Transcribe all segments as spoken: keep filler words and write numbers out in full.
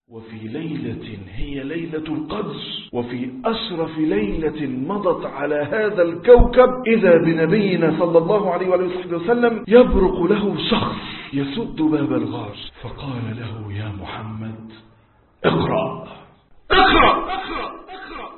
وفي ليلة هي ليلة القدر، وفي أشرف ليلة مضت على هذا الكوكب، إذا بنبينا صلى الله عليه وآله وسلم يبرق له شخص يسد باب الغار، فقال له: يا محمد اقرأ اقرأ اقرأ اقرأ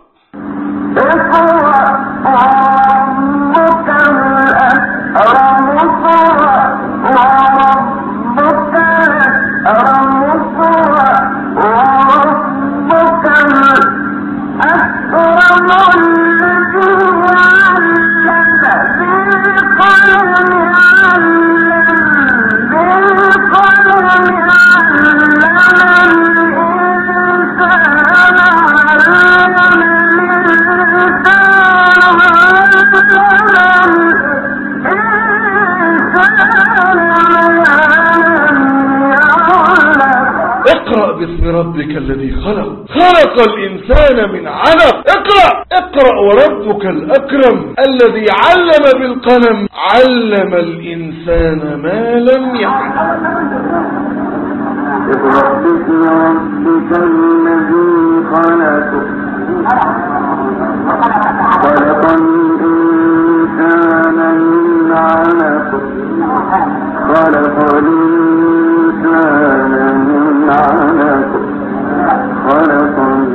اقرأ باسم ربك الذي خلق خلق الإنسان من علق. اقرأ اقرأ وربك الأكرم الذي علم بالقلم علم الإنسان ما لم يعلم. اقرأ باسم ربك الذي خلق خلق الإنسان من علق خلق الإنسان من علق خلق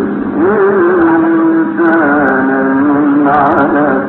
الإنسان من علق.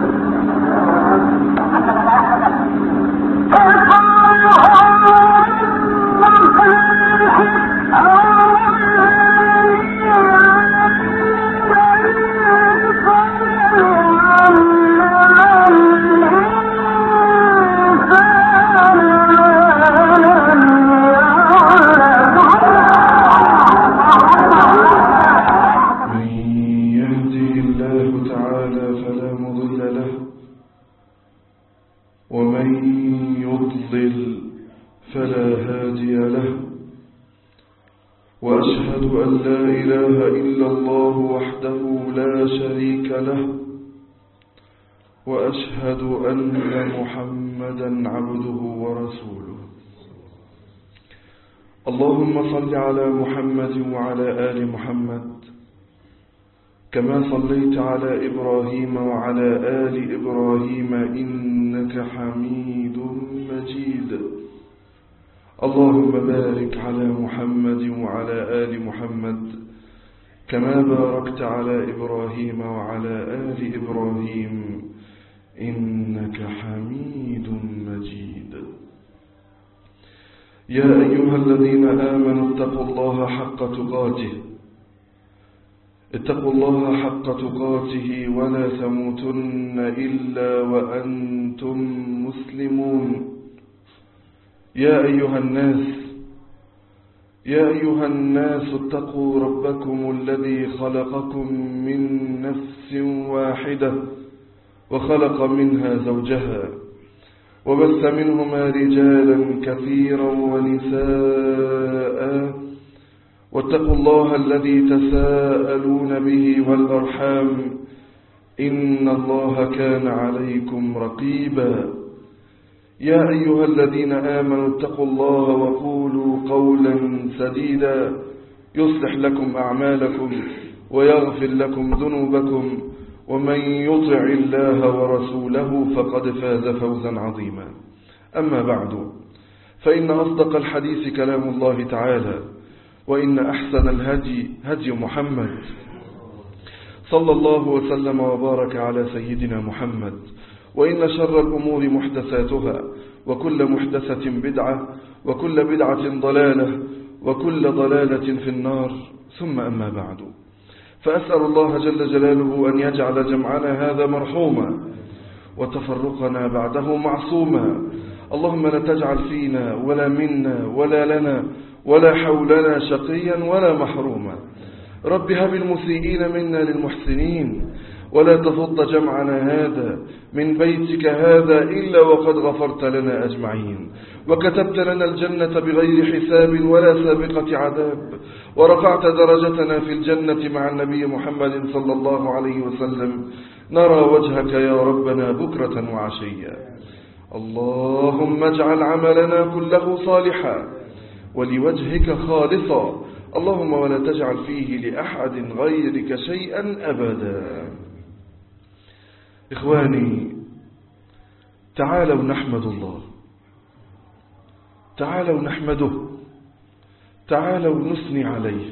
وأشهد أن لا إله إلا الله وحده لا شريك له، وأشهد أن محمدا عبده ورسوله. اللهم صل على محمد وعلى آل محمد كما صليت على إبراهيم وعلى آل إبراهيم إنك حميد مجيد. اللهم بارك على محمد وعلى آل محمد كما باركت على إبراهيم وعلى آل إبراهيم إنك حميد مجيد. يا أيها الذين آمنوا اتقوا الله حق تقاته اتقوا الله حق تقاته ولا تموتن إلا وأنتم مسلمون. يا أيها الناس يا أيها الناس اتقوا ربكم الذي خلقكم من نفس واحدة وخلق منها زوجها وبث منهما رجالا كثيرا ونساء واتقوا الله الذي تساءلون به والأرحام إن الله كان عليكم رقيبا. يا أيها الذين آمنوا اتقوا الله وقولوا قولا سديدا يصلح لكم أعمالكم ويغفر لكم ذنوبكم ومن يطع الله ورسوله فقد فاز فوزا عظيما. أما بعد، فإن أصدق الحديث كلام الله تعالى، وإن أحسن الهدي هدي محمد صلى الله وسلم وبارك على سيدنا محمد، وإن شر الأمور محدثاتها، وكل محدثة بدعة، وكل بدعة ضلالة، وكل ضلالة في النار. ثم أما بعد، فأسأل الله جل جلاله أن يجعل جمعنا هذا مرحوما وتفرقنا بعده معصوما. اللهم لا تجعل فينا ولا منا ولا لنا ولا حولنا شقيا ولا محروما. رب هب المسيئين منا للمحسنين، ولا تفض جمعنا هذا من بيتك هذا إلا وقد غفرت لنا أجمعين، وكتبت لنا الجنة بغير حساب ولا سابقة عذاب، ورفعت درجتنا في الجنة مع النبي محمد صلى الله عليه وسلم. نرى وجهك يا ربنا بكرة وعشيا. اللهم اجعل عملنا كله صالحا ولوجهك خالصا. اللهم ولا تجعل فيه لأحد غيرك شيئا أبدا. إخواني، تعالوا نحمد الله، تعالوا نحمده، تعالوا نثني عليه،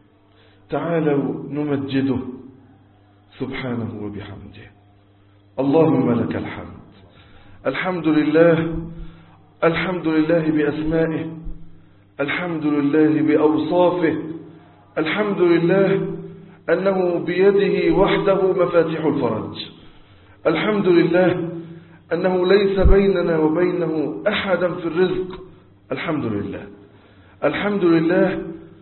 تعالوا نمجده سبحانه وبحمده. اللهم لك الحمد. الحمد لله، الحمد لله بأسمائه، الحمد لله بأوصافه، الحمد لله أنه بيده وحده مفاتيح الفرج، الحمد لله أنه ليس بيننا وبينه أحدا في الرزق، الحمد لله. الحمد لله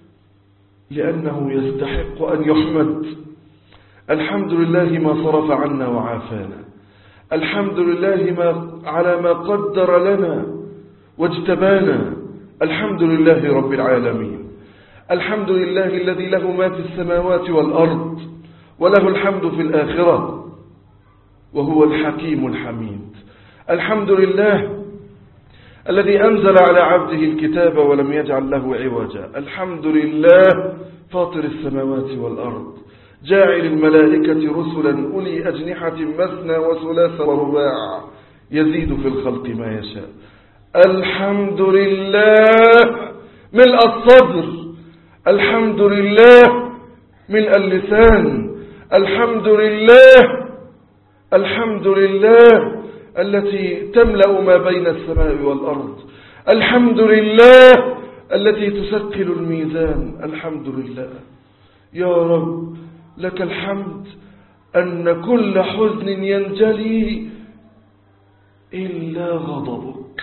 لأنه يستحق أن يحمد. الحمد لله ما صرف عنا وعافانا. الحمد لله ما على ما قدر لنا واجتبانا. الحمد لله رب العالمين. الحمد لله الذي له ما في السماوات والأرض وله الحمد في الآخرة وهو الحكيم الحميد. الحمد لله الذي أنزل على عبده الكتاب ولم يجعل له عوجا. الحمد لله فاطر السماوات والأرض جاعل الملائكة رسلا أولي أجنحة مثنى وثلاث ورباع يزيد في الخلق ما يشاء. الحمد لله ملء الصدر، الحمد لله ملء اللسان، الحمد لله الحمد لله التي تملأ ما بين السماء والأرض، الحمد لله التي تثقل الميزان. الحمد لله يا رب لك الحمد أن كل حزن ينجلي إلا غضبك.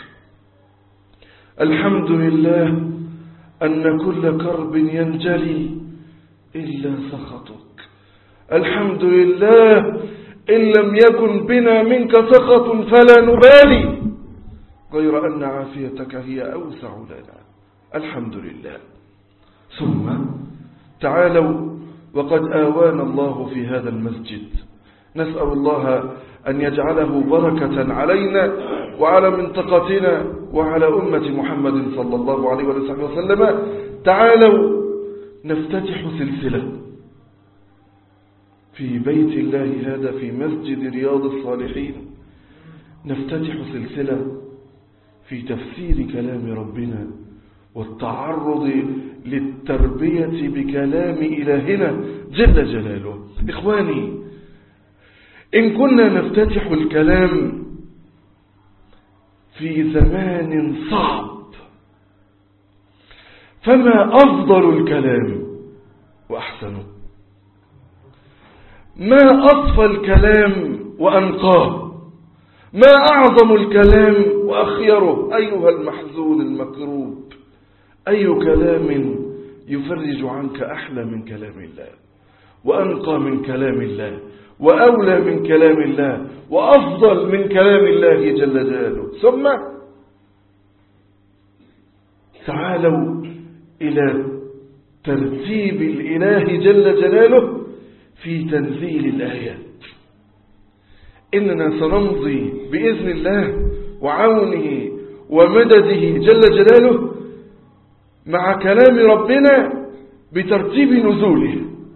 الحمد لله أن كل كرب ينجلي إلا سخطك. الحمد لله إن لم يكن بنا منك سخط فلا نبالي غير أن عافيتك هي أوسع لنا. الحمد لله. ثم تعالوا وقد آوانا الله في هذا المسجد، نسأل الله أن يجعله بركة علينا وعلى منطقتنا وعلى أمة محمد صلى الله عليه وسلم. تعالوا نفتتح سلسلة في بيت الله هذا في مسجد رياض الصالحين، نفتتح سلسلة في تفسير كلام ربنا والتعرض للتربية بكلام إلهنا جل جلاله. إخواني، إن كنا نفتتح الكلام في زمان صعب فما أفضل الكلام وأحسنه؟ ما أصفى الكلام وأنقاه؟ ما أعظم الكلام وأخيره؟ أيها المحزون المكروب، أي كلام يفرج عنك أحلى من كلام الله وأنقى من كلام الله وأولى من كلام الله وأفضل من كلام الله جل جلاله؟ ثم تعالوا إلى ترتيب الإله جل جلاله في تنزيل الآيات. إننا سنمضي بإذن الله وعونه ومدده جل جلاله مع كلام ربنا بترتيب نزوله.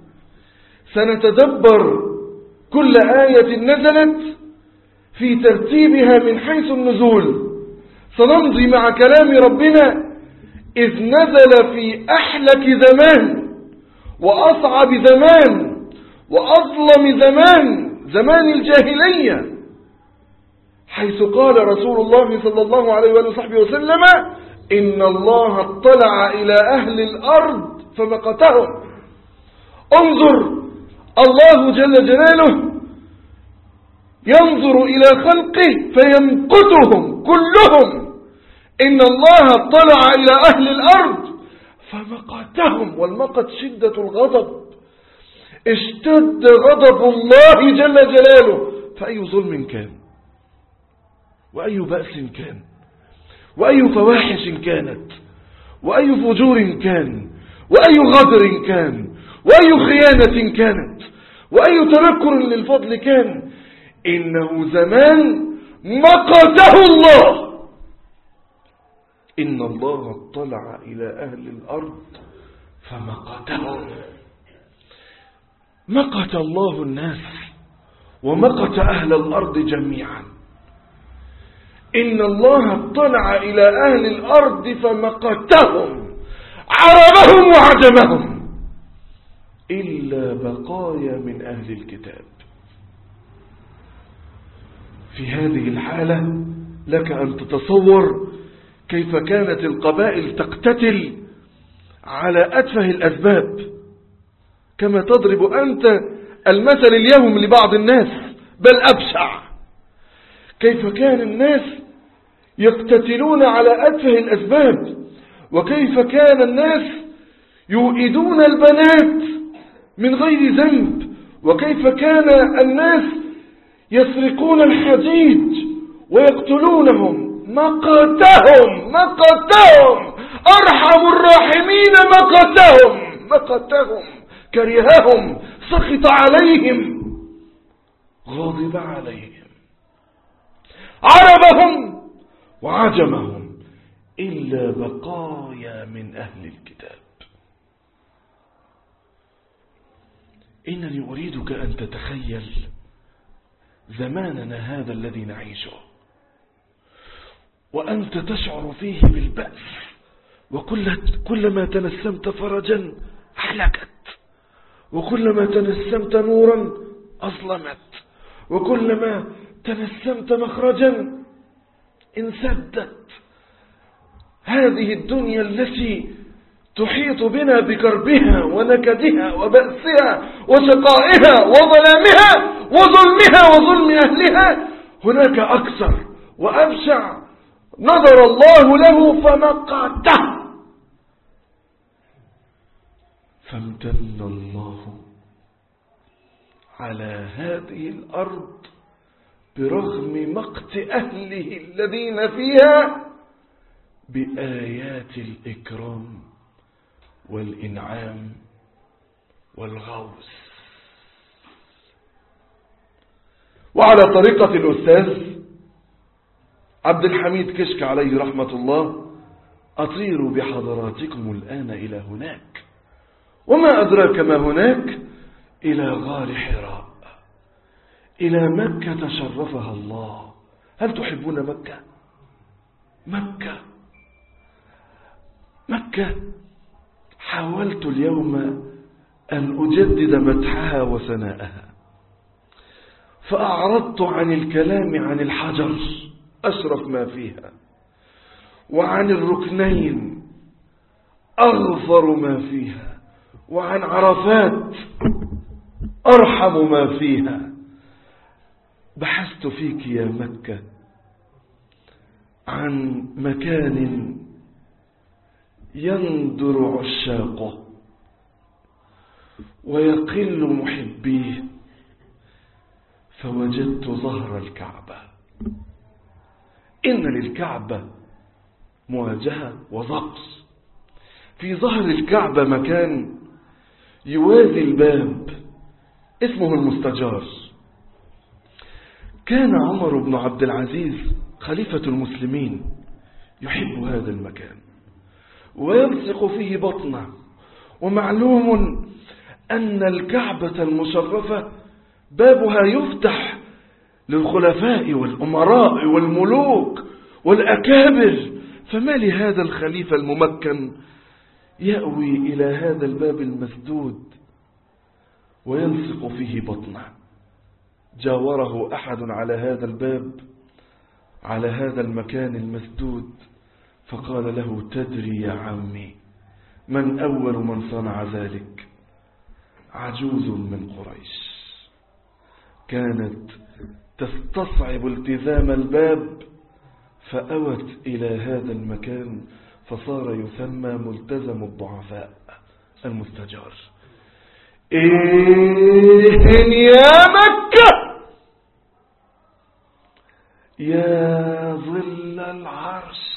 سنتدبر كل آية نزلت في ترتيبها من حيث النزول. سنمضي مع كلام ربنا إذ نزل في أحلك زمان وأصعب زمان وأظلم زمان، زمان الجاهلية، حيث قال رسول الله صلى الله عليه وصحبه وسلم: إن الله اطلع إلى أهل الأرض فمقتهم. انظر، الله جل جلاله ينظر إلى خلقه فيمقتهم كلهم. إن الله اطلع إلى أهل الأرض فمقتهم، والمقت شدة الغضب، اشتد غضب الله جل جلاله. فأي ظلم كان، وأي بأس كان، وأي فواحش كانت، وأي فجور كان، وأي غدر كان، وأي خيانة كانت، وأي تنكر للفضل كان، إنه زمان مقته الله. إن الله اطلع إلى أهل الأرض فمقتهم. مقت الله الناس ومقت أهل الأرض جميعا. إن الله اطلع إلى أهل الأرض فمقتهم عربهم وعجمهم إلا بقايا من أهل الكتاب. في هذه الحالة لك أن تتصور كيف كانت القبائل تقتتل على أتفه الأسباب، كما تضرب أنت المثل اليوم لبعض الناس، بل أبشع. كيف كان الناس يقتتلون على أتفه الأسباب، وكيف كان الناس يؤيدون البنات من غير ذنب، وكيف كان الناس يسرقون الحديد ويقتلونهم. مقتهم مقتهم أرحم الراحمين. مقتهم مقتهم كرههم، سخط عليهم، غاضب عليهم، عربهم وعجمهم إلا بقايا من أهل الكتاب. إنني أريدك أن تتخيل زماننا هذا الذي نعيشه، وأنت تشعر فيه بالبأس، وكلما تنسمت فرجا أحلكت، وكلما تنسمت نورا أظلمت، وكلما تنسمت مخرجا انسدت. هذه الدنيا التي تحيط بنا بكربها ونكدها وبأسها وشقائها وظلامها وظلمها وظلم أهلها، هناك أكثر وأبشع نظر الله له فمقته. فامتن الله على هذه الأرض برغم مقت أهله الذين فيها بآيات الإكرام والإنعام والغوث. وعلى طريقة الأستاذ عبد الحميد كشك عليه رحمة الله أطير بحضراتكم الآن إلى هناك. وما أدراك ما هناك؟ إلى غار حراء، إلى مكة شرفها الله. هل تحبون مكة؟ مكة مكة حاولت اليوم أن أجدد مدحها وثناءها، فأعرضت عن الكلام عن الحجر أشرف ما فيها، وعن الركنين أغفر ما فيها، وعن عرفات أرحم ما فيها. بحثت فيك يا مكة عن مكان يندر عشاقه ويقل محبيه، فوجدت ظهر الكعبة. إن للكعبة مواجهة وضبط. في ظهر الكعبة مكان يوازي الباب اسمه المستجار. كان عمر بن عبد العزيز خليفة المسلمين يحب هذا المكان ويلصق فيه بطنه. ومعلوم أن الكعبة المشرفة بابها يفتح للخلفاء والأمراء والملوك والأكابر، فما لهذا الخليفة الممكن يأوي إلى هذا الباب المسدود ويلصق فيه بطنه؟ جاوره أحد على هذا الباب، على هذا المكان المسدود، فقال له: تدري يا عمي من أول من صنع ذلك؟ عجوز من قريش كانت تستصعب التزام الباب، فأوت إلى هذا المكان فصار يسمى ملتزم الضعفاء المستجار. إن يا مكة يا ظل العرش،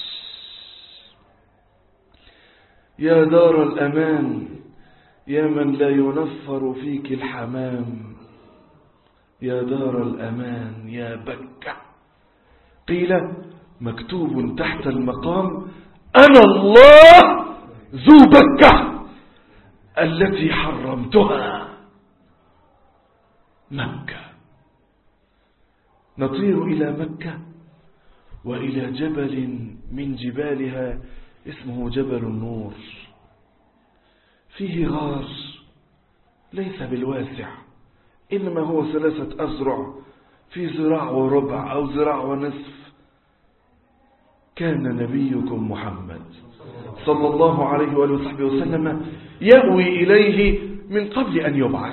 يا دار الأمان، يا من لا ينفر فيك الحمام، يا دار الأمان يا بكة. قيل مكتوب تحت المقام: أنا الله ذو بكة، التي حرمتها مكة. نطير إلى مكة وإلى جبل من جبالها اسمه جبل النور، فيه غار ليس بالواسع، إنما هو ثلاثة أذرع في ذراع وربع أو ذراع ونصف. كان نبيكم محمد صلى الله عليه وآله وصحبه وسلم يأوي إليه من قبل أن يبعث.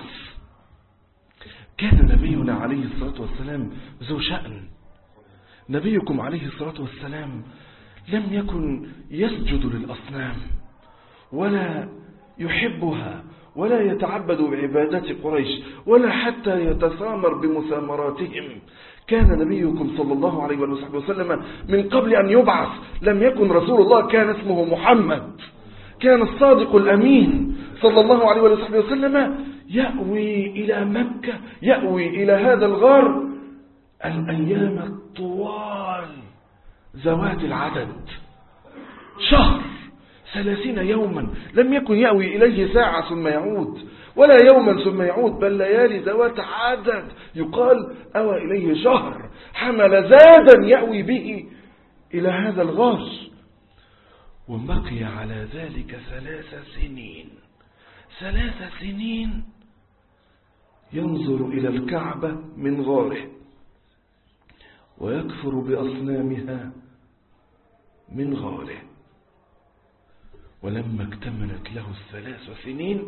كان نبينا عليه الصلاة والسلام ذو شأن. نبيكم عليه الصلاة والسلام لم يكن يسجد للأصنام ولا يحبها ولا يتعبد بعبادات قريش ولا حتى يتسامر بمسامراتهم. كان نبيكم صلى الله عليه وسلم من قبل أن يبعث لم يكن رسول الله، كان اسمه محمد، كان الصادق الأمين صلى الله عليه وسلم يأوي إلى مكة، يأوي إلى هذا الغار الأيام الطوال ذوات العدد، شهر ثلاثين يوما. لم يكن يأوي إليه ساعة ثم يعود ولا يوما ثم يعود، بل ليالي ذوات عدد. يقال أوى إليه شهر، حمل زادا يأوي به إلى هذا الغار. وبقي على ذلك ثلاث سنين ثلاث سنين ينظر إلى الكعبة من غاره ويكفر بأصنامها من غاره. ولما اكتملت له الثلاث سنين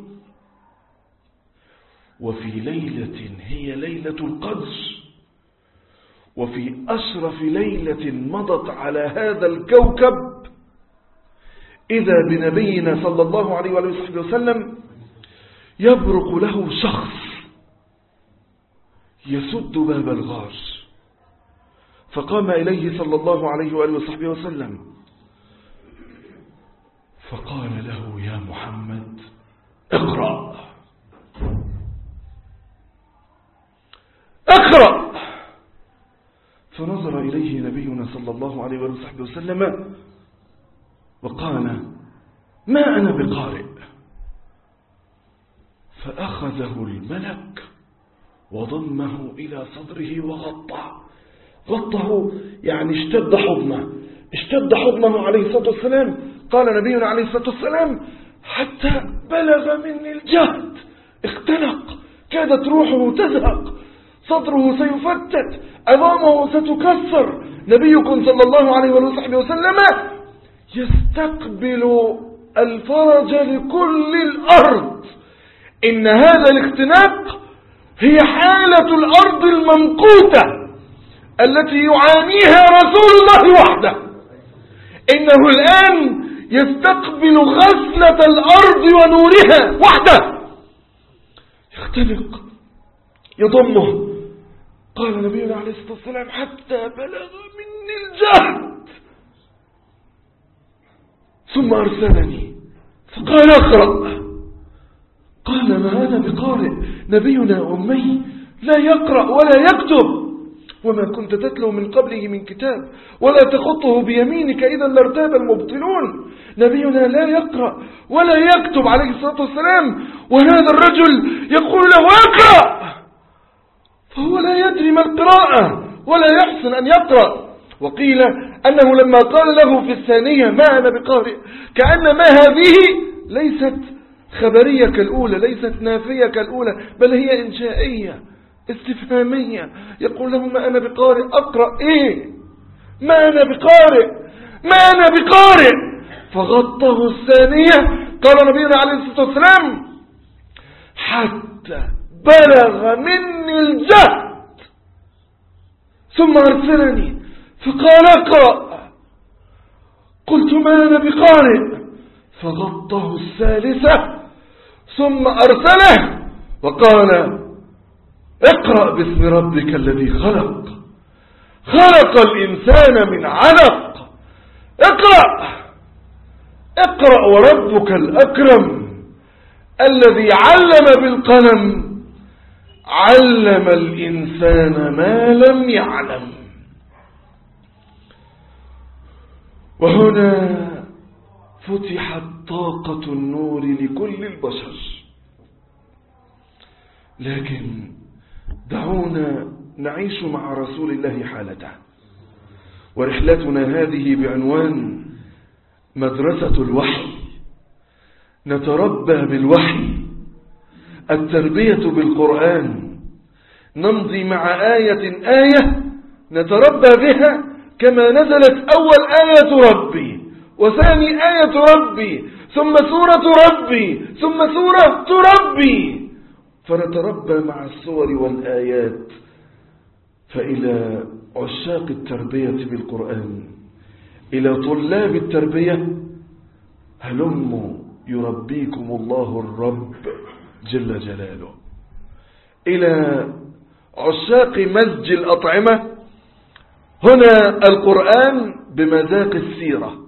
وفي ليلة هي ليلة القدر وفي أشرف ليلة مضت على هذا الكوكب، إذا بنبينا صلى الله عليه وآله وسلم يبرق له شخص يسد باب الغار. فقام إليه صلى الله عليه وآله وصحبه وسلم فقال له: يا محمد اقرأ اقرأ. فنظر إليه نبينا صلى الله عليه وآله وصحبه وسلم وقال: ما أنا بقارئ. فأخذه الملك وضمه إلى صدره وغطاه، غطه يعني اشتد حضنه اشتد حضنه عليه الصلاة والسلام. قال نبينا عليه الصلاة والسلام: حتى بلغ مني الجهد، اختنق، كادت روحه تزهق، صدره سيفتت، عظامه ستكسر. نبيكم صلى الله عليه وسلم يستقبل الفرج لكل الأرض. إن هذا الاختناق هي حالة الأرض الممقوتة التي يعانيها رسول الله وحده. إنه الآن يستقبل غسلة الأرض ونورها وحده، يختنق، يضمه. قال نبينا عليه الصلاة والسلام: حتى بلغ مني الجهد. ثم أرسلني فقال: اقرأ. قال: ما أنا بقارئ، نبينا أمي لا يقرأ ولا يكتب، وما كنت تتلو من قبله من كتاب ولا تخطه بيمينك إذا لارتاب المبطلون. نبينا لا يقرأ ولا يكتب عليه الصلاة والسلام، وهذا الرجل يقول له: اقرأ، فهو لا يدري ما القراءة ولا يحسن أن يقرأ. وقيل أنه لما قال له في الثانية: ما أنا بقارئ، كأن ما هذه ليست خبرية كالأولى، ليست نافية كالأولى، بل هي إنشائية استفهامية. يقول له: ما أنا بقارئ، أقرأ إيه؟ ما أنا بقارئ، ما أنا بقارئ. فغطه الثانية. قال نبينا عليه الصلاة والسلام: حتى بلغ مني الجهد. ثم أرسلني فقال: اقرأ. قلت: ما أنا بقارئ. فغطه الثالثة ثم أرسله وقال: اقرأ باسم ربك الذي خلق، خلق الإنسان من علق. اقرأ اقرأ وربك الأكرم الذي علم بالقلم، علم الإنسان ما لم يعلم. وهنا فتحت طاقة النور لكل البشر. لكن دعونا نعيش مع رسول الله حالته، ورحلتنا هذه بعنوان مدرسة الوحي. نتربى بالوحي، التربية بالقرآن، نمضي مع آية آية نتربى بها كما نزلت أول آية ربي وثاني آية ربي ثم سورة ربي ثم سورة ربي، فنتربى مع السور والآيات. فإلى عشاق التربية بالقرآن، إلى طلاب التربية، هلموا يربيكم الله الرب جل جلاله. إلى عشاق مزج الأطعمة، هنا القرآن بمذاق السيرة.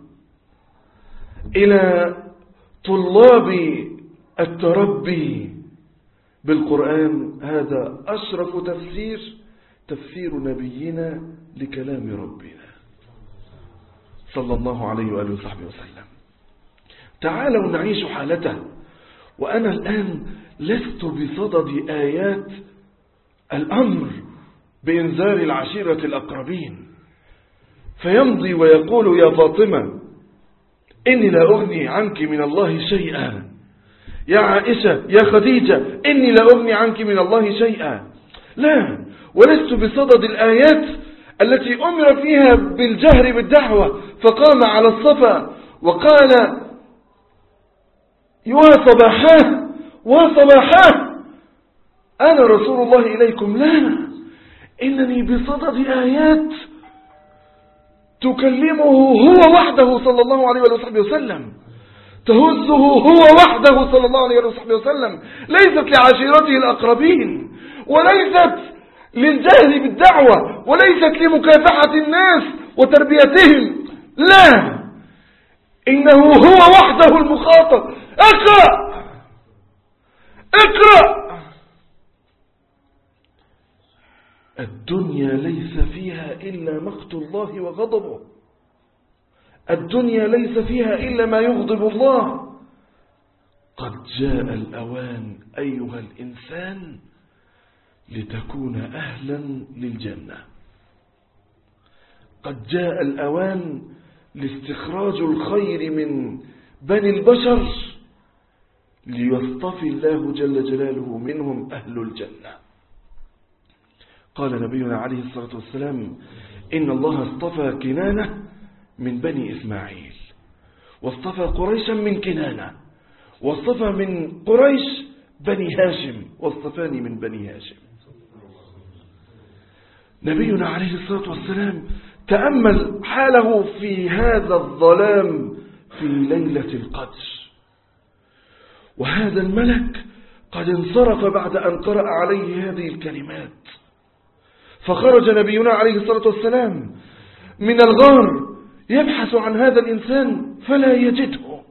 إلى طلاب التربي بالقرآن، هذا أشرف تفسير، تفسير نبينا لكلام ربنا صلى الله عليه وآله وصحبه وسلم. تعالوا نعيش حالته. وأنا الآن لست بصدد آيات الأمر بإنذار العشيرة الأقربين، فيمضي ويقول يا فاطمة إني لا أغني عنك من الله شيئا، يا عائشة يا خديجة إني لا أغني عنك من الله شيئا. لا، ولست بصدد الآيات التي أمر فيها بالجهر بالدعوة، فقام على الصفا وقال يا صباحاه وصباحاه أنا رسول الله إليكم. لا، إنني بصدد آيات تكلمه هو وحده صلى الله عليه وصحبه وسلم، تهزه هو وحده صلى الله عليه وصحبه وسلم، ليست لعشيرته الأقربين، وليست للجهل بالدعوة، وليست لمكافحة الناس وتربيتهم. لا، إنه هو وحده المخاطب. اقرأ اقرأ. الدنيا ليس فيها إلا مقت الله وغضبه، الدنيا ليس فيها إلا ما يغضب الله. قد جاء الأوان أيها الإنسان لتكون أهلا للجنة. قد جاء الأوان لاستخراج الخير من بني البشر ليصطفي الله جل جلاله منهم أهل الجنة. قال نبينا عليه الصلاة والسلام إن الله اصطفى كنانة من بني إسماعيل، واصطفى قريشا من كنانة، واصطفى من قريش بني هاشم، واصطفاني من بني هاشم. نبينا عليه الصلاة والسلام تأمل حاله في هذا الظلام في ليلة القدر، وهذا الملك قد انصرف بعد أن قرأ عليه هذه الكلمات، فخرج نبينا عليه الصلاة والسلام من الغار يبحث عن هذا الإنسان فلا يجده.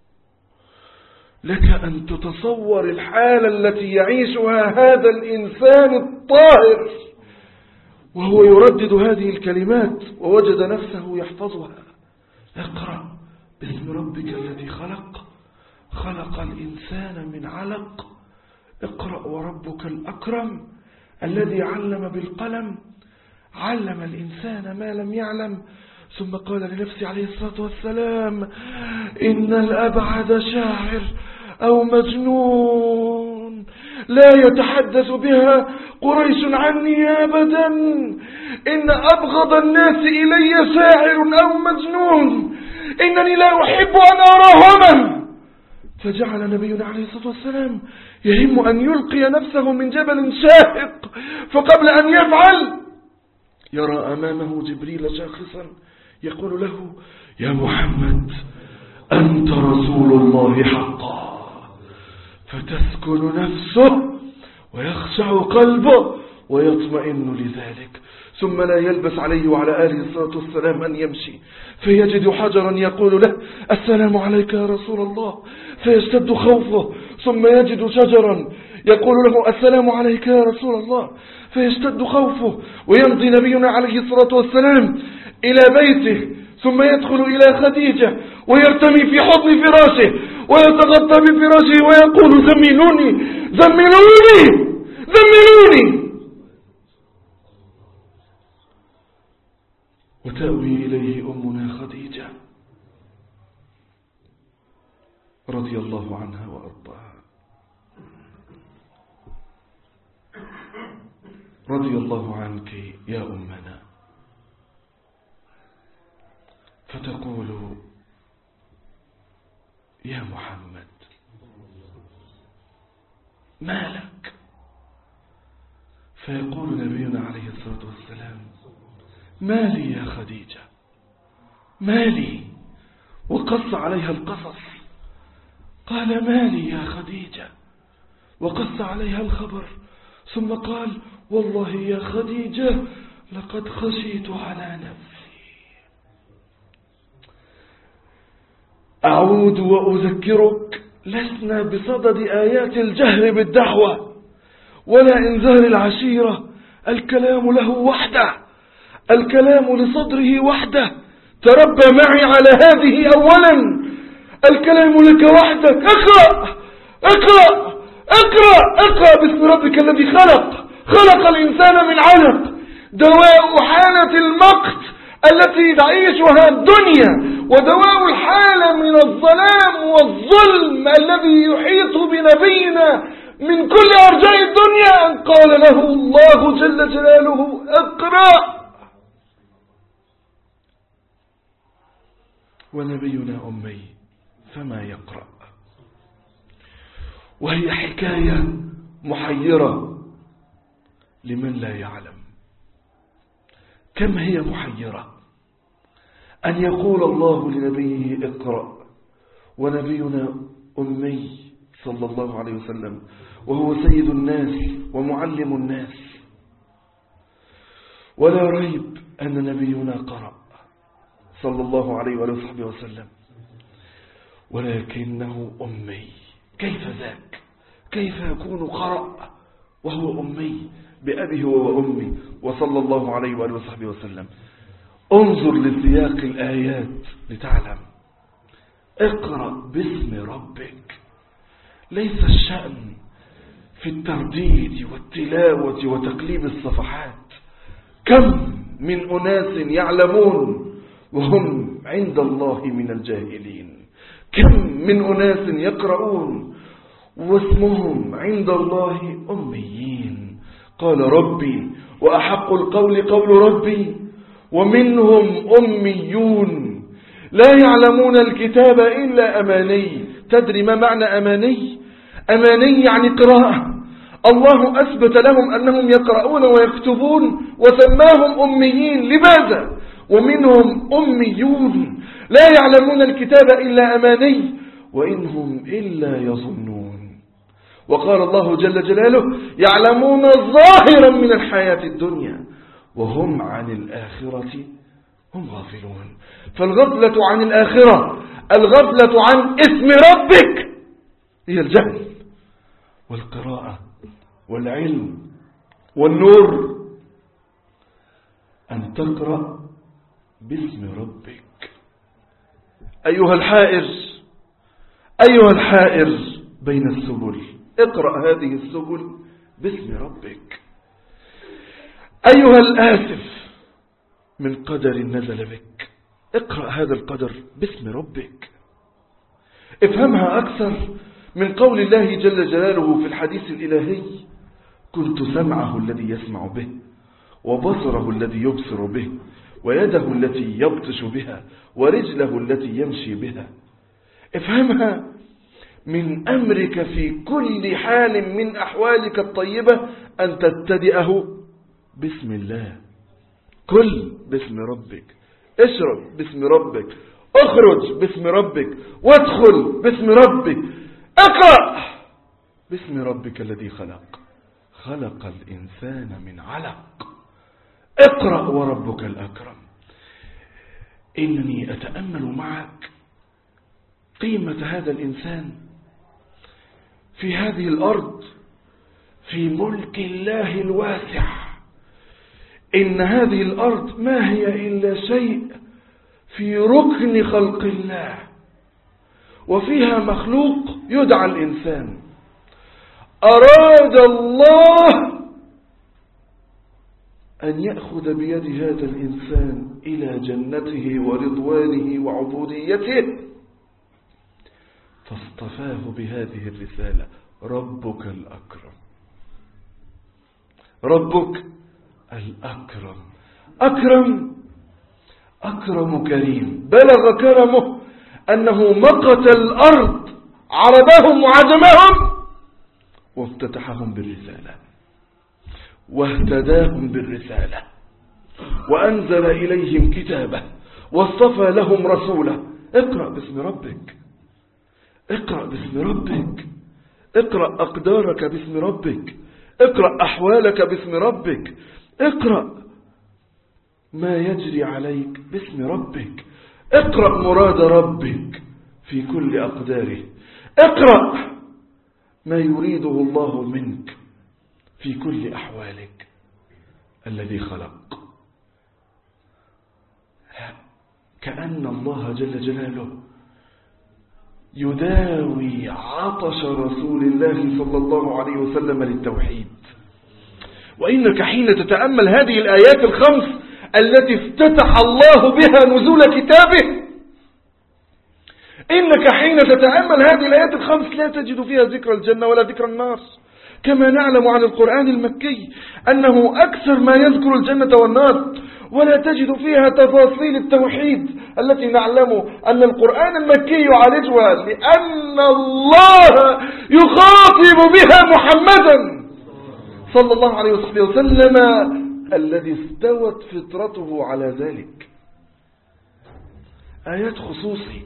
لك أن تتصور الحالة التي يعيشها هذا الإنسان الطاهر وهو يردد هذه الكلمات، ووجد نفسه يحفظها. اقرأ باسم ربك الذي خلق، خلق الإنسان من علق، اقرأ وربك الأكرم الذي علم بالقلم، علم الإنسان ما لم يعلم. ثم قال لنفسه عليه الصلاة والسلام إن الأبعد شاعر أو مجنون لا يتحدث بها قريش عني أبدا، إن أبغض الناس إلي شاعر أو مجنون، إنني لا أحب أن أراهما. فجعل نبينا عليه الصلاة والسلام يهم أن يلقي نفسه من جبل شاهق، فقبل أن يفعل يرى أمامه جبريل شاخصا يقول له يا محمد أنت رسول الله حقا، فتسكن نفسه ويخشع قلبه ويطمئن لذلك، ثم لا يلبس عليه وعلى آله الصلاة والسلام أن يمشي، فيجد حجرا يقول له السلام عليك يا رسول الله، فيشتد خوفه، ثم يجد شجرا يقول له السلام عليك يا رسول الله، فيشتد خوفه، ويمضي نبينا عليه الصلاة والسلام إلى بيته ثم يدخل إلى خديجة ويرتمي في حضن فراشه ويتغطى بفراشه ويقول زملوني زملوني زملوني، وتأوي إليه أمنا خديجة رضي الله عنها وأرضاها. رضي الله عنك يا أمنا، فتقول يا محمد ما لك؟ فيقول نبينا عليه الصلاة والسلام ما لي يا خديجة ما لي، وقص عليها القصص، قال ما لي يا خديجة، وقص عليها الخبر، ثم قال والله يا خديجة لقد خشيت على نفسي. أعود وأذكرك لسنا بصدد آيات الجهر بالدعوة ولا إنذار العشيرة، الكلام له وحده، الكلام لصدره وحده، تربى معي على هذه أولا، الكلام لك وحدك. اقرأ اقرأ اقرأ اقرأ باسم ربك الذي خلق خلق الإنسان من علق، دواء حالة المقت التي تعيشها الدنيا، ودواء الحالة من الظلام والظلم الذي يحيط بنبينا من كل أرجاء الدنيا، أن قال له الله جل جلاله اقرأ. ونبينا أمي فما يقرأ، وهي حكاية محيرة لمن لا يعلم. كم هي محيرة أن يقول الله لنبيه اقرأ، ونبينا أمي صلى الله عليه وسلم وهو سيد الناس ومعلم الناس، ولا ريب أن نبينا قرأ صلى الله عليه وآله وصحبه وسلم، ولكنه أمي. كيف ذاك؟ كيف يكون قرأ وهو أمي بأبيه وأمي وصلى الله عليه وآله وصحبه وسلم؟ انظر لسياق الآيات لتعلم. اقرأ باسم ربك، ليس الشأن في الترديد والتلاوة وتقليب الصفحات. كم من أناس يعلمون وهم عند الله من الجاهلين، كم من أناس يقرؤون واسمهم عند الله أميين. قال ربي وأحق القول قول ربي ومنهم أميون لا يعلمون الكتاب إلا أماني. تدري ما معنى أماني؟ أماني يعني قراءة. الله أثبت لهم أنهم يقرؤون ويكتبون وسماهم أميين. لماذا؟ ومنهم أميون لا يعلمون الكتاب إلا أماني وإنهم إلا يظنون. وقال الله جل جلاله يعلمون ظاهرا من الحياة الدنيا وهم عن الآخرة هم غافلون. فالغفلة عن الآخرة، الغفلة عن اسم ربك هي الجهل، والقراءة والعلم والنور. أن تقرأ باسم ربك. أيها الحائر أيها الحائر بين السبل، اقرأ هذه السبل باسم ربك. أيها الآسف من قدر نزل بك، اقرأ هذا القدر باسم ربك. افهمها أكثر من قول الله جل جلاله في الحديث الإلهي كنت سمعه الذي يسمع به وبصره الذي يبصر به ويده التي يبطش بها ورجله التي يمشي بها. افهمها من أمرك في كل حال من أحوالك الطيبة أن تبتدئه باسم الله. كل باسم ربك، اشرب باسم ربك، اخرج باسم ربك، وادخل باسم ربك. اقرأ باسم ربك الذي خلق خلق الإنسان من علق. اقرأ وربك الأكرم. إنني أتأمل معك قيمة هذا الإنسان في هذه الأرض في ملك الله الواسع. إن هذه الأرض ما هي إلا شيء في ركن خلق الله، وفيها مخلوق يدعى الإنسان. أراد الله أن يأخذ بيد هذا الإنسان إلى جنته ورضوانه وعبوديته، فاصطفاه بهذه الرسالة. ربك الأكرم، ربك الأكرم. أكرم أكرم كريم، بلغ كرمه أنه مقت الأرض عربهم وعجمهم وافتتحهم بالرسالة واهتداهم بالرسالة وأنزل إليهم كتابه واصطفى لهم رسوله. اقرأ باسم ربك، اقرأ باسم ربك، اقرأ أقدارك باسم ربك، اقرأ أحوالك باسم ربك، اقرأ ما يجري عليك باسم ربك، اقرأ مراد ربك في كل أقداره، اقرأ ما يريده الله منك في كل أحوالك. الذي خلق، كأن الله جل جلاله يداوي عطش رسول الله صلى الله عليه وسلم للتوحيد. وإنك حين تتأمل هذه الآيات الخمس التي افتتح الله بها نزول كتابه، إنك حين تتأمل هذه الآيات الخمس لا تجد فيها ذكر الجنة ولا ذكر النار، كما نعلم عن القرآن المكي أنه أكثر ما يذكر الجنة والنار، ولا تجد فيها تفاصيل التوحيد التي نعلم أن القرآن المكي يعالجها، لأن الله يخاطب بها محمدا صلى الله عليه وسلم الذي استوت فطرته على ذلك. آيات خصوصي.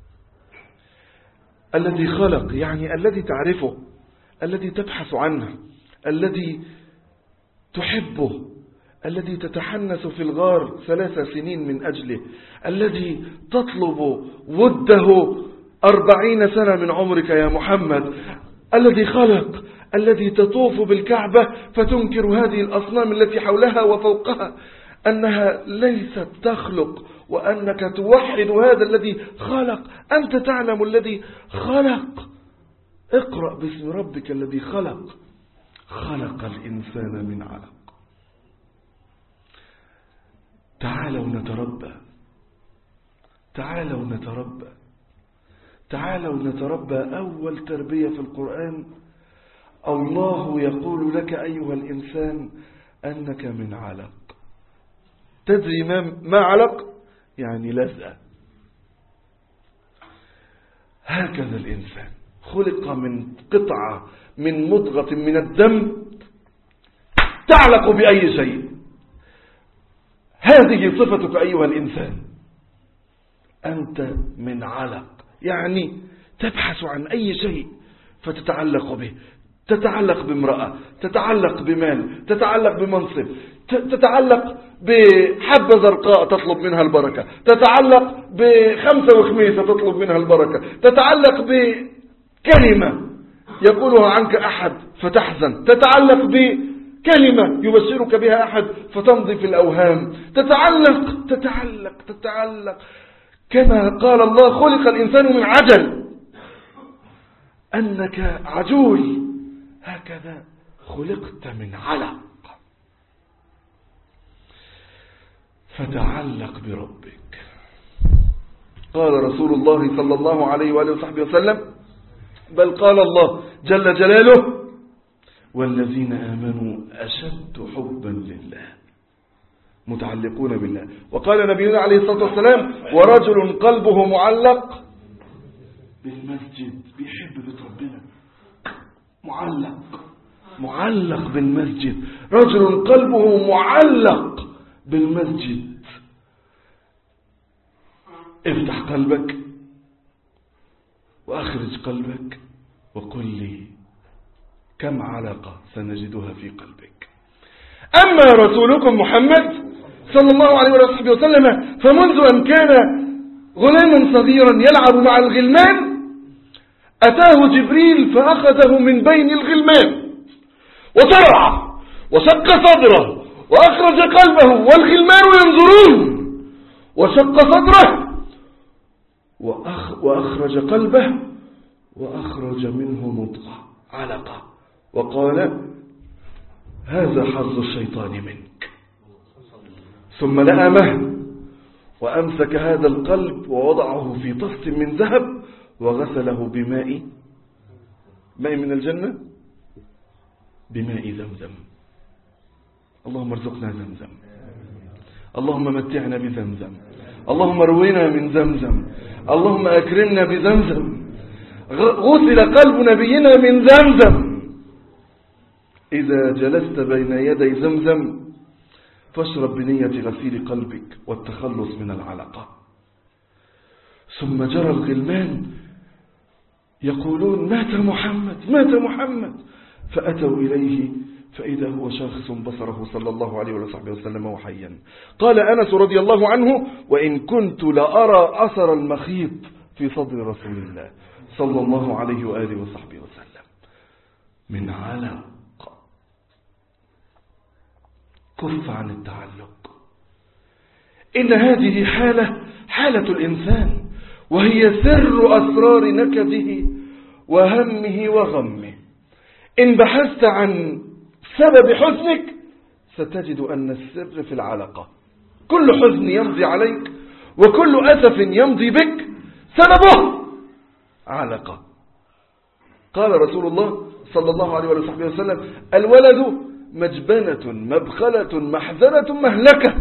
الذي خلق يعني الذي تعرفه، الذي تبحث عنه، الذي تحبه، الذي تتحنس في الغار ثلاث سنين من أجله، الذي تطلب وده أربعين سنة من عمرك يا محمد، الذي خلق، الذي تطوف بالكعبة فتنكر هذه الأصنام التي حولها وفوقها أنها ليست تخلق، وأنك توحد هذا الذي خلق. أنت تعلم الذي خلق. اقرأ باسم ربك الذي خلق. خلق الإنسان من علق. تعالوا نتربى، تعالوا نتربى، تعالوا نتربى. أول تربية في القرآن الله يقول لك أيها الإنسان أنك من علق. تدري ما, ما علق؟ يعني لزقة. هكذا الإنسان خلق من قطعة من مضغة من الدم تعلق بأي شيء. هذه صفتك أيها الإنسان، أنت من علق، يعني تبحث عن أي شيء فتتعلق به. تتعلق بامرأة، تتعلق بمال، تتعلق بمنصب، تتعلق بحبة زرقاء تطلب منها البركة، تتعلق بخمسة وخميسة تطلب منها البركة، تتعلق بكلمة يقولها عنك أحد فتحزن، تتعلق بكلمة يبشرك بها أحد فتمضي في الأوهام، تتعلق تتعلق تتعلق. كما قال الله خلق الإنسان من عجل، أنك عجول، هكذا خلقت من علق. فتعلق بربك. قال رسول الله صلى الله عليه وآله وصحبه وسلم، بل قال الله جل جلاله: والذين آمنوا أشد حبا لله، متعلقون بالله. وقال نبينا عليه الصلاة والسلام: ورجل قلبه معلق بالمسجد، بيحب بيت ربنا، معلق معلق بالمسجد. رجل قلبه معلق بالمسجد. افتح قلبك وأخرج قلبك وقل لي كم علقة سنجدها في قلبك. أما رسولكم محمد صلى الله عليه وسلم فمنذ أن كان غلاما صغيرا يلعب مع الغلمان أتاه جبريل فأخذه من بين الغلمان وطرح وشق صدره وأخرج قلبه والغلمان ينظرون، وشق صدره وأخ وأخرج قلبه وأخرج منه مضغة علقة وقال هذا حظ الشيطان منك. ثم لأمه وأمسك هذا القلب ووضعه في طست من ذهب وغسله بماء ماء من الجنة بماء زمزم. اللهم ارزقنا زمزم، اللهم متعنا بزمزم، اللهم روينا من زمزم، اللهم أكرمنا بزمزم. غسل قلب نبينا من زمزم. إذا جلست بين يدي زمزم فاشرب بنية غسيل قلبك والتخلص من العلقة. ثم جرى الغلمان يقولون مات محمد مات محمد، فأتوا إليه فإذا هو شاخص بصره صلى الله عليه وصحبه وسلم وحيا. قال أنس رضي الله عنه وإن كنت لأرى أثر المخيط في صدر رسول الله صلى الله عليه وآله وصحبه وسلم من علق. كف عن التعلق. إن هذه حالة حالة الإنسان، وهي سر أسرار نكده وهمه وغمه. إن بحثت عن سبب حزنك ستجد أن السر في العلقة. كل حزن يمضي عليك وكل أسف يمضي بك سببه علقة. قال رسول الله صلى الله عليه وسلم الولد مجبنة مبخلة محزنة مهلكة.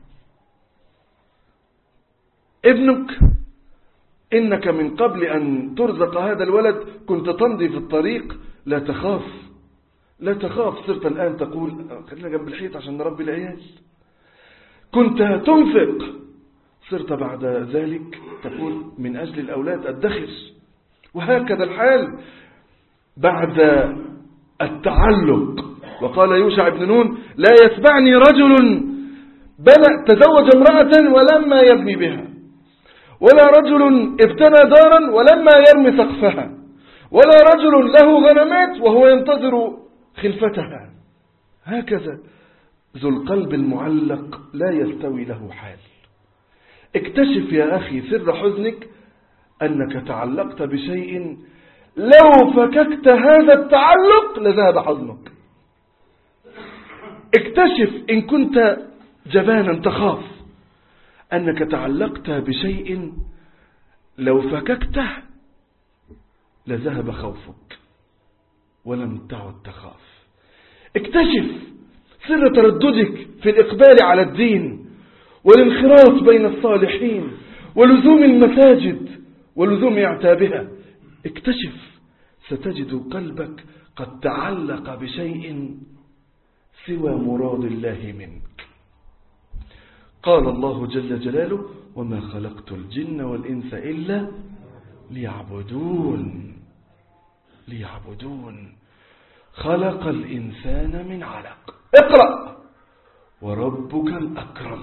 ابنك إنك من قبل أن ترزق هذا الولد كنت تمضي في الطريق لا تخاف لا تخاف، صرت الآن تقول خلينا جنب الحيط عشان نربي العيال. كنت تنفق، صرت بعد ذلك تقول من أجل الأولاد أدخر. وهكذا الحال بعد التعلق. وقال يوشع بن نون لا يتبعني رجل بنى تزوج امرأة ولما يبني بها، ولا رجل ابتنى دارا ولما يرمي سقفها، ولا رجل له غنمات وهو ينتظر خلفتها. هكذا ذو القلب المعلق لا يستوي له حال. اكتشف يا أخي سر حزنك أنك تعلقت بشيء لو فككت هذا التعلق لذهب حزنك. اكتشف إن كنت جبانا تخاف أنك تعلقت بشيء لو فككته لذهب خوفك ولم تعد تخاف. اكتشف سر ترددك في الإقبال على الدين والانخراط بين الصالحين ولزوم المساجد ولزوم اعتابها. اكتشف ستجد قلبك قد تعلق بشيء سوى مراد الله منك. قال الله جل جلاله وما خلقت الجن والإنس إلا ليعبدون ليعبدون. خلق الإنسان من علق. اقرأ وربك الأكرم.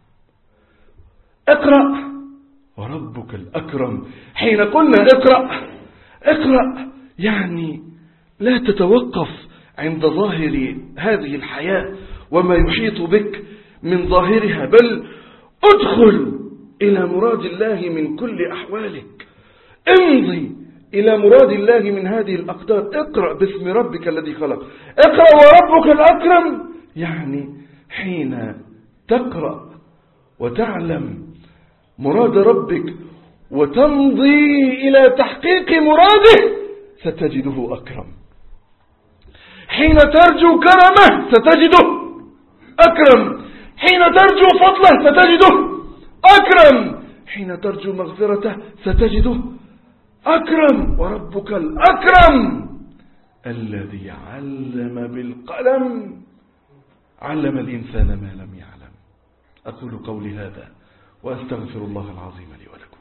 اقرأ وربك الأكرم. حين قلنا اقرأ اقرأ يعني لا تتوقف عند ظاهر هذه الحياة وما يحيط بك من ظاهرها، بل ادخل إلى مراد الله من كل أحوالك. امضي إلى مراد الله من هذه الأقدار. اقرأ باسم ربك الذي خلق. اقرأ وربك الأكرم يعني حين تقرأ وتعلم مراد ربك وتمضي إلى تحقيق مراده ستجده أكرم. حين ترجو كرمه ستجده أكرم. حين ترجو فضله ستجده أكرم. حين ترجو مغفرته ستجده أكرم. وربك الأكرم الذي علم بالقلم علم الإنسان ما لم يعلم. أقول قولي هذا وأستغفر الله العظيم لي ولكم.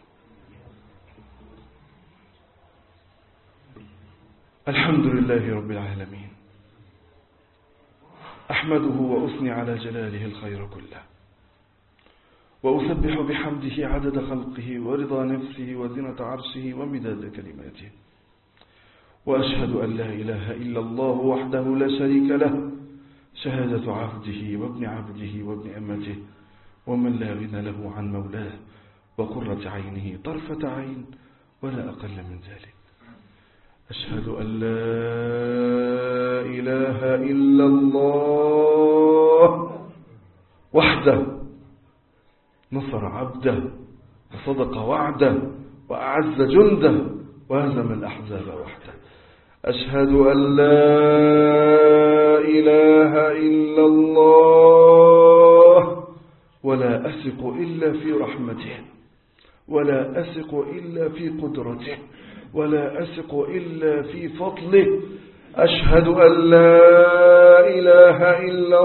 الحمد لله رب العالمين، أحمده وأثني على جلاله الخير كله، وأسبح بحمده عدد خلقه ورضا نفسه وزنة عرشه ومداد كلماته، وأشهد أن لا إله إلا الله وحده لا شريك له شهادة عبده وابن عبده وابن أمته ومن لا غنى له عن مولاه وقرة عينه طرفة عين ولا أقل من ذلك. أشهد أن لا إله إلا الله وحده نصر عبده وصدق وعده وأعز جنده وهزم الأحزاب وحده. أشهد أن لا إله إلا الله ولا أثق إلا في رحمته ولا أثق إلا في قدرته ولا أثق إلا في فضله. أشهد أن لا إله إلا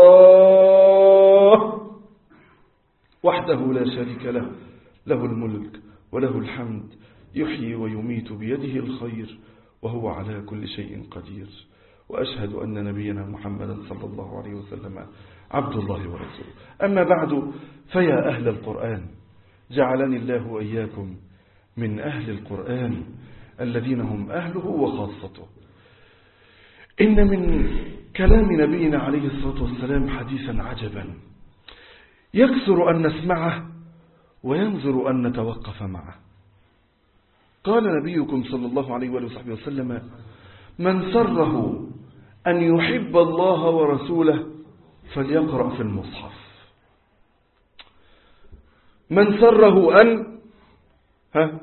الله وحده لا شريك له، له الملك وله الحمد، يحيي ويميت بيده الخير وهو على كل شيء قدير. وأشهد أن نبينا محمدا صلى الله عليه وسلم عبد الله ورسوله. أما بعد، فيا أهل القرآن، جعلني الله وإياكم من أهل القرآن الذين هم أهله وخاصته. إن من كلام نبينا عليه الصلاة والسلام حديثا عجبا يكثر أن نسمعه وينظر أن نتوقف معه. قال نبيكم صلى الله عليه وآله وسلم: من سره أن يحب الله ورسوله فليقرأ في المصحف. من سره أن ها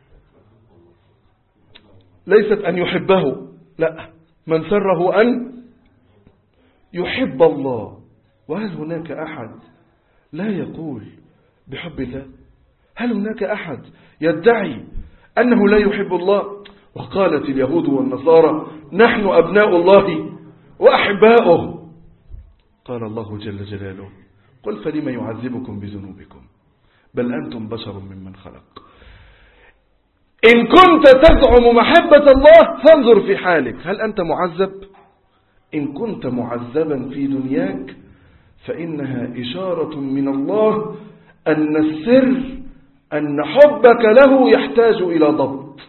ليست أن يحبه، لا، من سره أن يحب الله. وهل هناك أحد لا يقول بحب الله؟ هل هناك أحد يدعي أنه لا يحب الله؟ وقالت اليهود والنصارى: نحن أبناء الله وأحباؤه. قال الله جل جلاله: قل فلم يعذبكم بذنوبكم بل أنتم بشر ممن خلق. إن كنت تزعم محبة الله فانظر في حالك، هل أنت معذب؟ إن كنت معذبا في دنياك فإنها إشارة من الله أن السر أن حبك له يحتاج إلى ضبط.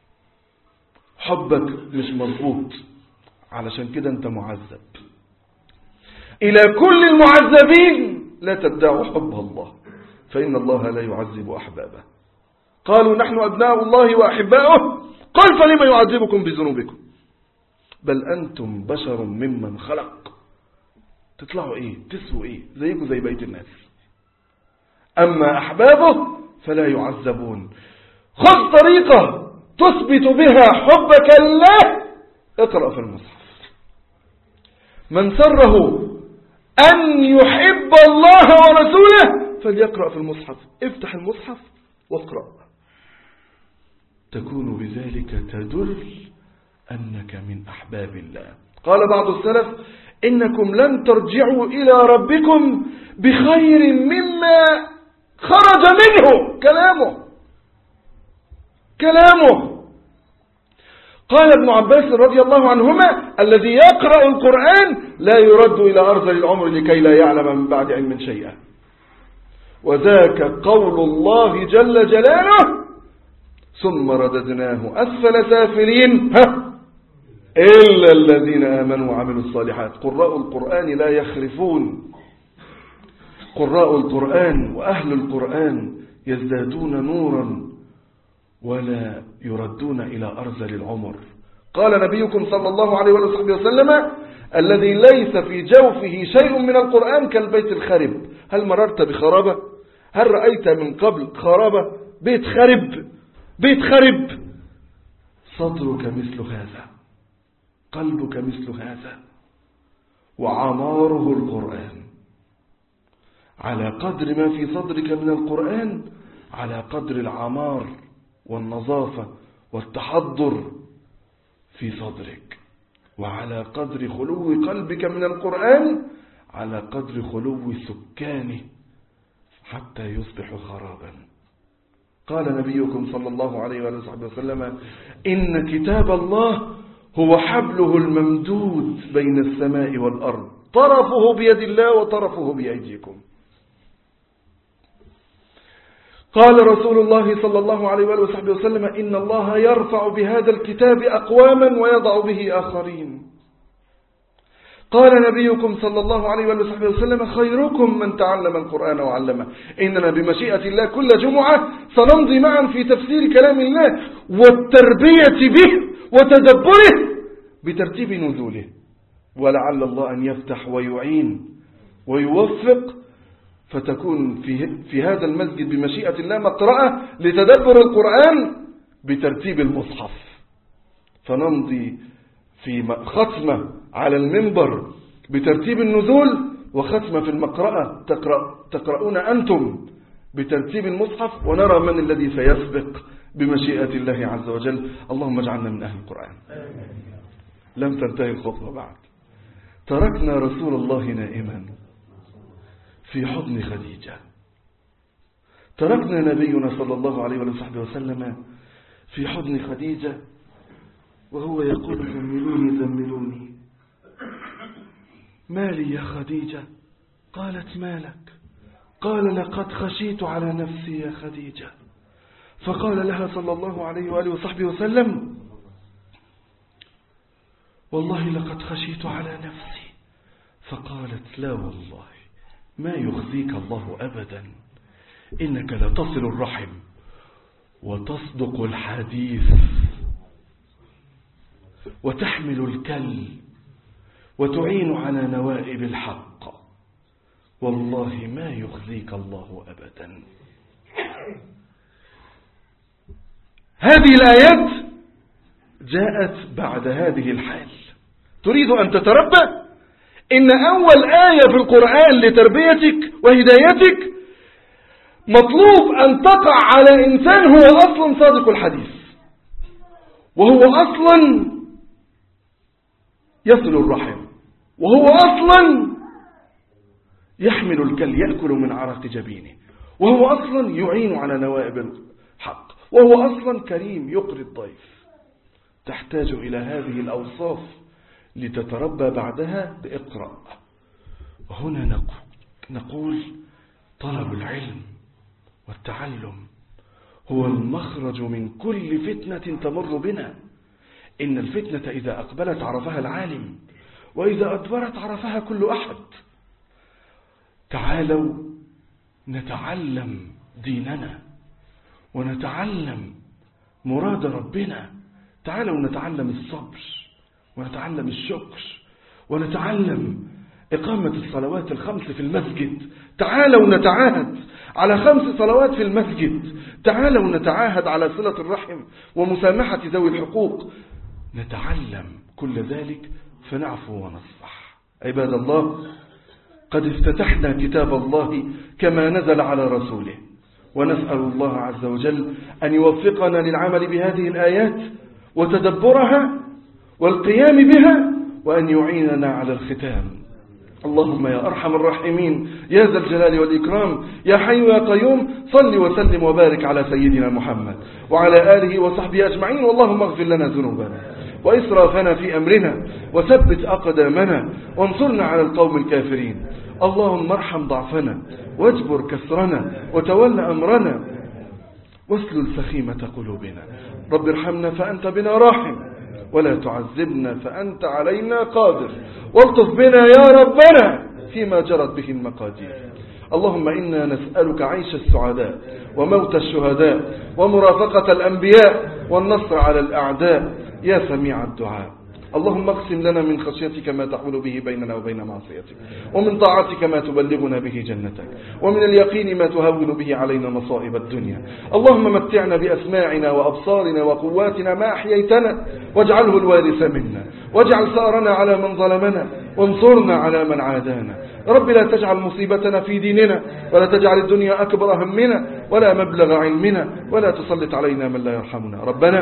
حبك مش مضبوط، علشان كده أنت معذب. إلى كل المعذبين لا تدعوا حب الله، فإن الله لا يعذب أحبابه. قالوا: نحن أبناء الله وأحباؤه. قال: فلما يعذبكم بذنوبكم بل أنتم بشر ممن خلق. تطلعوا إيه؟ تسووا إيه؟ زيكم زي بيت الناس. أما أحبابه فلا يعذبون. خذ طريقة تثبت بها حبك لله، اقرأ في المصحف. من سره أن يحب الله ورسوله فليقرأ في المصحف. افتح المصحف واقرأ، تكون بذلك تدل أنك من أحباب الله. قال بعض السلف: إنكم لن ترجعوا إلى ربكم بخير مما خرج منه. كلامه كلامه قال ابن عباس رضي الله عنهما: الذي يقرأ القرآن لا يرد إلى أرذل العمر لكي لا يعلم من بعد علم شيئا. وذاك قول الله جل جلاله: ثم رددناه أسفل سافلين ها إلا الذين آمنوا وعملوا الصالحات. قراء القرآن لا يخرفون. قراء القرآن وأهل القرآن يزدادون نورا ولا يردون إلى أرذل العمر. قال نبيكم صلى الله عليه وسلم: الذي ليس في جوفه شيء من القرآن كالبيت الخرب. هل مررت بخرابة؟ هل رأيت من قبل خرابة؟ بيت خرب، بيت خرب. صدرك مثل هذا، قلبك مثل هذا، وعماره القرآن. على قدر ما في صدرك من القرآن على قدر العمار والنظافة والتحضر في صدرك، وعلى قدر خلو قلبك من القرآن على قدر خلو سكانه حتى يصبح خرابا. قال نبيكم صلى الله عليه وآله وسلم: إن كتاب الله هو حبله الممدود بين السماء والأرض، طرفه بيد الله وطرفه بأيديكم. قال رسول الله صلى الله عليه وآله وسلم: إن الله يرفع بهذا الكتاب أقواما ويضع به آخرين. قال نبيكم صلى الله عليه وآله وسلم خيركم من تعلم القرآن وعلمه. إننا بمشيئة الله كل جمعة سنمضي معا في تفسير كلام الله والتربية به وتدبره بترتيب نزوله، ولعل الله أن يفتح ويعين ويوفق، فتكون في, في هذا المسجد بمشيئة الله مقرأة لتدبر القرآن بترتيب المصحف، فنمضي في ختمة على المنبر بترتيب النزول، وختمة في المقرأة تقرأ تقرؤون أنتم بترتيب المصحف، ونرى من الذي سيسبق بمشيئة الله عز وجل. اللهم اجعلنا من أهل القرآن. لم تنتهي الخطبة بعد. تركنا رسول الله نائما في حضن خديجة، تركنا نبينا صلى الله عليه وسلم في حضن خديجة وهو يقول زملوني زملوني. ما لي يا خديجة؟ قالت ما لك؟ قال لقد خشيت على نفسي يا خديجة. فقال لها صلى الله عليه وآله وصحبه وسلم والله لقد خشيت على نفسي. فقالت لا والله ما يخزيك الله أبدا، إنك لتصل الرحم وتصدق الحديث وتحمل الكل وتعين على نوائب الحق، والله ما يخزيك الله أبدا. هذه الآيات جاءت بعد هذه الحال. تريد أن تتربى؟ إن أول آية في القرآن لتربيتك وهدايتك مطلوب أن تقع على إنسان هو أصلا صادق الحديث، وهو أصلا يصل الرحم، وهو أصلا يحمل الكل يأكل من عرق جبينه، وهو أصلا يعين على نوائب الحق، وهو أصلا كريم يقري الضيف. تحتاج إلى هذه الأوصاف لتتربى بعدها بإقرأ. وهنا نقول طلب العلم والتعلم هو المخرج من كل فتنة تمر بنا. إن الفتنة إذا أقبلت عرفها العالم، وإذا أدبرت عرفها كل أحد. تعالوا نتعلم ديننا ونتعلم مراد ربنا. تعالوا نتعلم الصبر ونتعلم الشكر ونتعلم إقامة الصلوات الخمس في المسجد. تعالوا نتعاهد على خمس صلوات في المسجد. تعالوا نتعاهد على صلة الرحم ومسامحة ذوي الحقوق. نتعلم كل ذلك فنعفو ونصفح. عباد الله، قد افتتحنا كتاب الله كما نزل على رسوله، ونسأل الله عز وجل أن يوفقنا للعمل بهذه الآيات وتدبرها والقيام بها، وأن يعيننا على الختام. اللهم يا أرحم الراحمين يا ذا الجلال والإكرام يا حي يا قيوم، صل وسلم وبارك على سيدنا محمد وعلى آله وصحبه أجمعين. واللهم اغفر لنا ذنوبنا وإسرافنا في أمرنا وثبت أقدامنا وانصرنا على القوم الكافرين. اللهم ارحم ضعفنا واجبر كسرنا وتول أمرنا واسلل سخيمة قلوبنا. رب ارحمنا فأنت بنا راحم، ولا تعذبنا فأنت علينا قادر، والطف بنا يا ربنا فيما جرت به المقادير. اللهم إنا نسألك عيش السعداء وموت الشهداء ومرافقة الأنبياء والنصر على الأعداء يا سميع الدعاء. اللهم اقسم لنا من خشيتك ما تحول به بيننا وبين معصيتك، ومن طاعتك ما تبلغنا به جنتك، ومن اليقين ما تهون به علينا مصائب الدنيا. اللهم متعنا بأسماعنا وأبصارنا وقواتنا ما أحييتنا، واجعله الوارث منا، واجعل ثأرنا على من ظلمنا، وانصرنا على من عادانا. رب لا تجعل مصيبتنا في ديننا، ولا تجعل الدنيا أكبر همنا ولا مبلغ علمنا، ولا تسلط علينا من لا يرحمنا. ربنا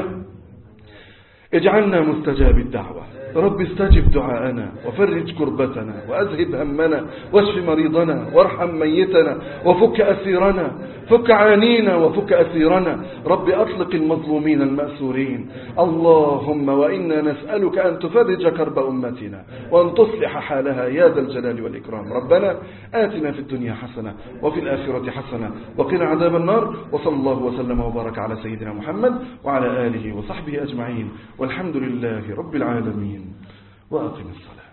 اجعلنا مستجاب الدعوة. رب استجب دعاءنا وفرج كربتنا وأذهب همنا واشف مريضنا وارحم ميتنا وفك أسيرنا، فك عانينا وفك أسيرنا. رب أطلق المظلومين المأسورين. اللهم وإنا نسألك أن تفرج كرب أمتنا وأن تصلح حالها يا ذا الجلال والإكرام. ربنا آتنا في الدنيا حسنة وفي الآخرة حسنة وقنا عذاب النار. وصلى الله وسلم وبارك على سيدنا محمد وعلى آله وصحبه أجمعين، والحمد لله رب العالمين. وأقم الصلاة.